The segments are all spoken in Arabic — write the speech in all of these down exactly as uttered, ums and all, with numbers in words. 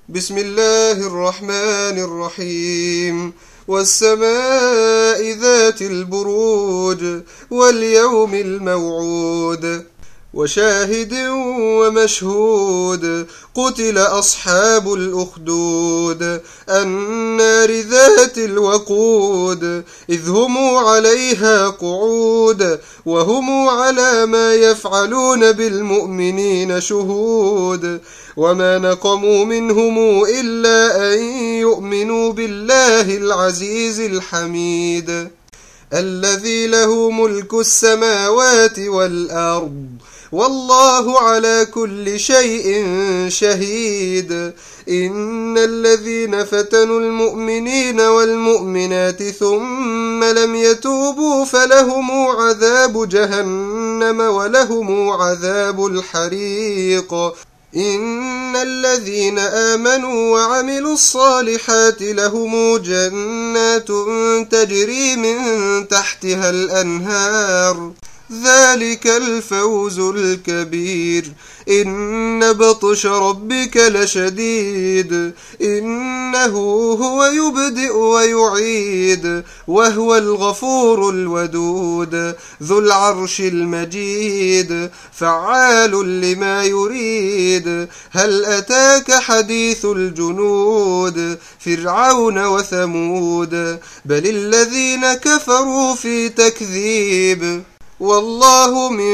بسم الله الرحمن الرحيم والسماء ذات البروج واليوم الموعود وشاهد ومشهود قتل أصحاب الأخدود النار ذات الوقود إذ هم عليها قعود وهم على ما يفعلون بالمؤمنين شهود وما نقموا منهم إلا أن يؤمنوا بالله العزيز الحميد الذي له ملك السماوات والأرض والله على كل شيء شهيد إن الذين فتنوا المؤمنين والمؤمنات ثم لم يتوبوا فلهم عذاب جهنم ولهم عذاب الحريق إن الذين آمنوا وعملوا الصالحات لهم جنات تجري من تحتها الأنهار ذلك الفوز الكبير إن بطش ربك لشديد إنه هو يبدئ ويعيد وهو الغفور الودود ذو العرش المجيد فعال لما يريد هل أتاك حديث الجنود فرعون وثمود بل الذين كفروا في تكذيب والله من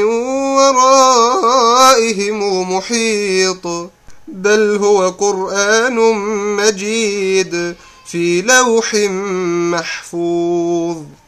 ورائهم محيط بل هو قرآن مجيد في لوح محفوظ.